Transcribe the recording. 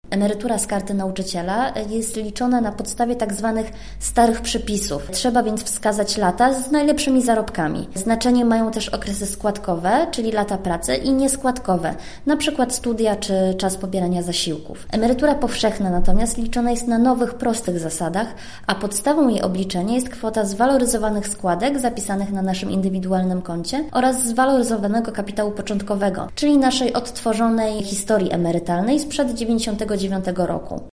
Emerytura z karty nauczyciela jest liczona na podstawie tak zwanych starych przepisów. Trzeba więc wskazać lata z najlepszymi zarobkami. Znaczenie mają też okresy składkowe, czyli lata pracy, i nieskładkowe, na przykład studia czy czas pobierania zasiłków. Emerytura powszechna natomiast liczona jest na nowych, prostych zasadach, a podstawą jej obliczenia jest kwota zwaloryzowanych składek zapisanych na naszym indywidualnym koncie oraz zwaloryzowanego kapitału początkowego, czyli naszej odtworzonej historii emerytalnej sprzed 1999 roku.